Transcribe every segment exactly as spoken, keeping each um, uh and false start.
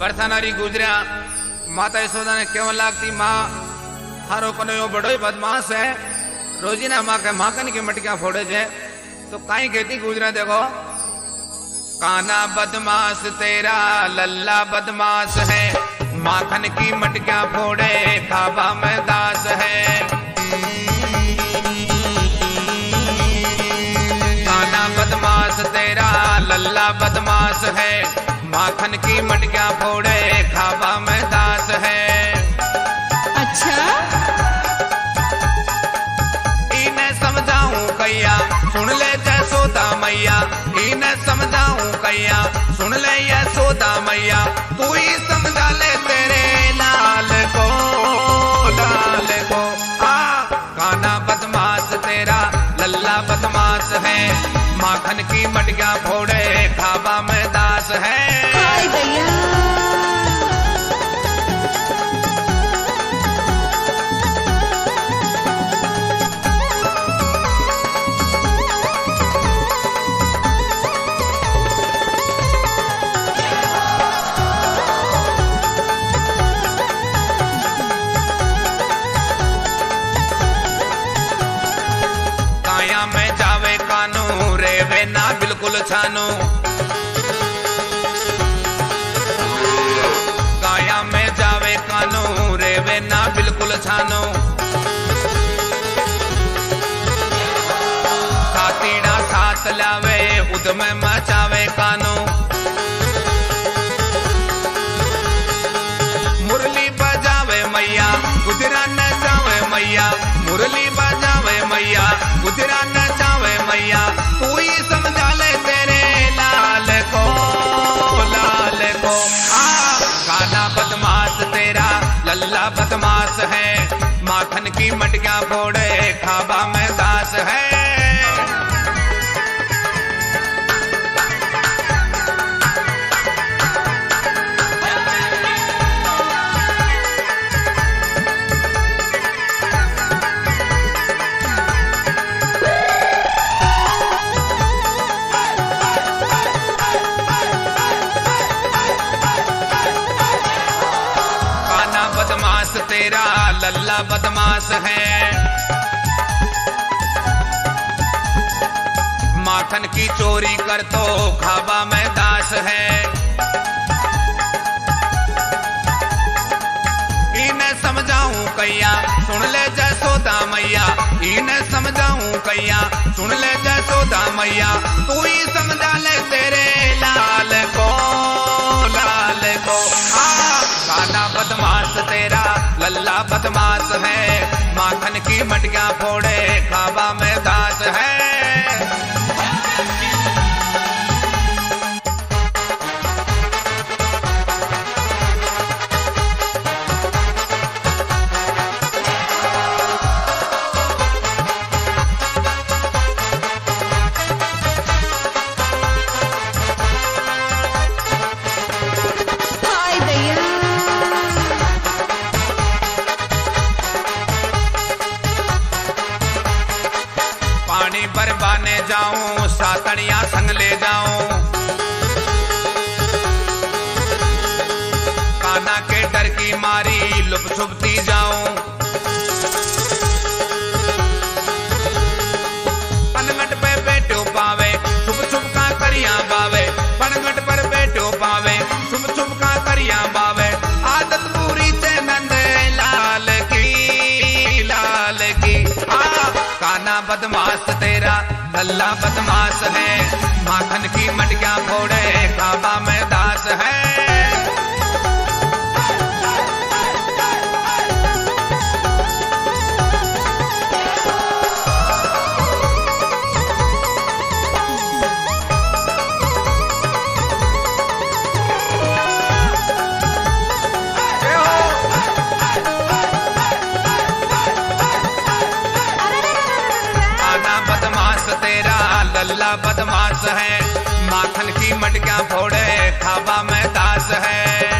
बरसानारी गुजरिया माता यशोदा ने क्यों लागती माँ हारो कनो यो बड़ो ही बदमाश है रोजीना माँ के माखन की मटकियां फोड़े छे तो काई कहती गुजरा देखो काना बदमाश तेरा लल्ला बदमाश है माखन की मटकियां फोड़े खाबा में दास है काना बदमाश तेरा लल्ला बदमाश है माखन की मटकियां फोड़े खाबा में दास है। अच्छा इन्हें समझाऊं कैया सुन ले जसोदा मैया इन्हें समझाऊं कैया सुन ले यशोदा मैया तू ही समझा ले तेरे लाल को लाल को आ काना बदमाश तेरा लल्ला बदमाश है माखन की मटकियां फोड़े खाबा में दास है। हाय भैया काया में जावे कानू रेवे ना बिल्कुल छानू काया में जावे कानू रेवे ना बिल्कुल छानू खातीड़ा साथ लावे उद में मचावे कानू मुरली बजावे मैया गुजरा न जावे मैया मुरली बजावे मैया गुजरा न जावे मैया तू ही समझा ले तेरे लाल को लाल को आ काना बदमाश तेरा लल्ला बदमाश है माखन की मटकियां फोड़े खाबा में दास है। बदमाश तेरा लल्ला बदमाश है माखन की चोरी कर तो खाबा में दास है इन्हें समझाऊं कैया सुन ले जसोदा मैया इन्हें समझाऊं कैया सुन ले जसोदा मैया तू ही समझा ले तेरे लाल को लाल को आ काना बदमाश तेरा लल्ला बदमाश है माखन की मटकियां फोड़े खाबा में दास है। हाय भैया पानी बरबाने जाऊं सातनिया संग ले जाऊं काना के डर की मारी लुप छुपती जाऊं पनगट पे बैठो पावे छुप छुप का करिया बावे पनगट पर बैठो पावे छुप छुप का करिया बावे आदत पूरी से नंद लाल की लाल की आ काना बदमाश तेरा लल्ला बदमाश है माखन की मटकियां फोड़े खाबा में दास है। तेरा लल्ला बदमाश है माखन की मटकियां फोड़े खाबा में दास है।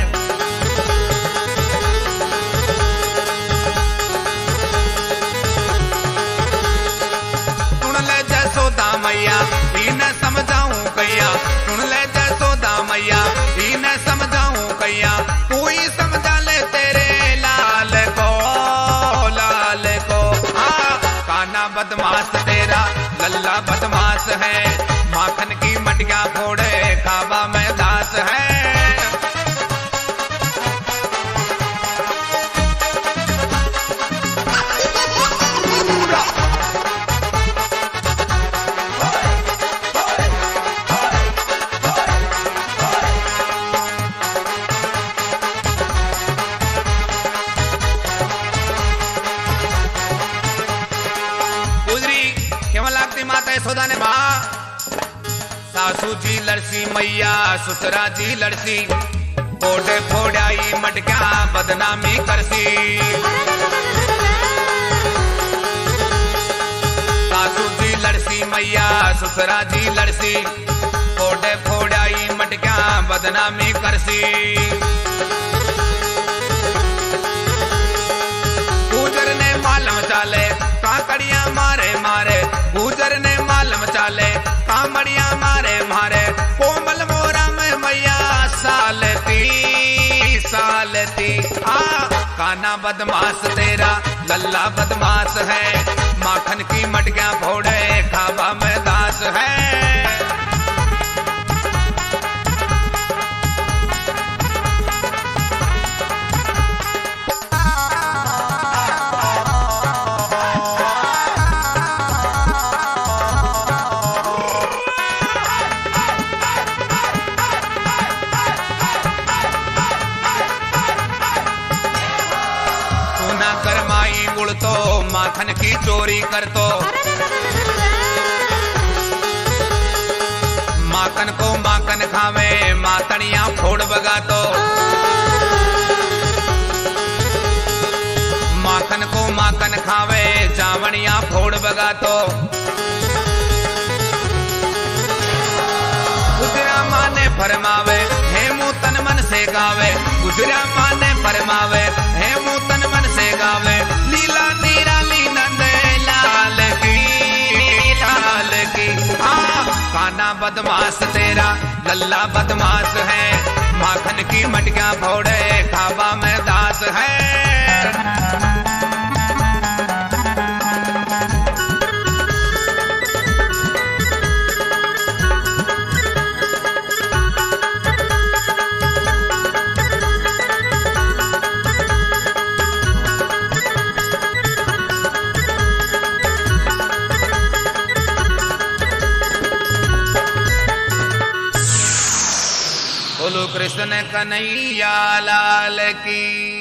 सुन ले जसोदा मैया इन्हें समझाऊं कैया सुन ले जसोदा मैया इन्हें समझाऊं कैया बदमाश तेरा लल्ला बदमाश है, माखन की मटकियां फोड़े खाबा में दास है। माता यशोदा ने कहा सासू जी लड़सी मैया सुतरा जी लड़सी, फोड़े फोड़ाई मटकिया बदनामी करसी। सासू जी लड़सी मैया सुतरा जी लड़सी, फोड़े फोड़ाई मटकिया बदनामी करसी। गुजर ने मालम चाले काकड़िया मारे मारे, गुजर ने मालम चाले कामड़िया मारे मारे, कोमल मोरा में मैया सालती सालती। आ काना बदमाश तेरा लल्ला बदमाश है, माखन की मटकियां फोड़े खाबा में दास है। तो माखन की चोरी कर तो, माखन को माखन खावे मातड़ियां फोड़ बगा तो, माखन को माखन खावे चावड़ियां फोड़ बगा तो। गुजरा माने फरमावे हे मुतन मन से गावे, गुजरा माने फरमावे हे मुतन मन से गावे। लीला निराली नंद लाल की लाल की। आ काना बदमाश तेरा लल्ला बदमाश है, माखन की मटकियां फोड़े खाबा में दास है। बोलो कृष्ण कन्हैया लाल की।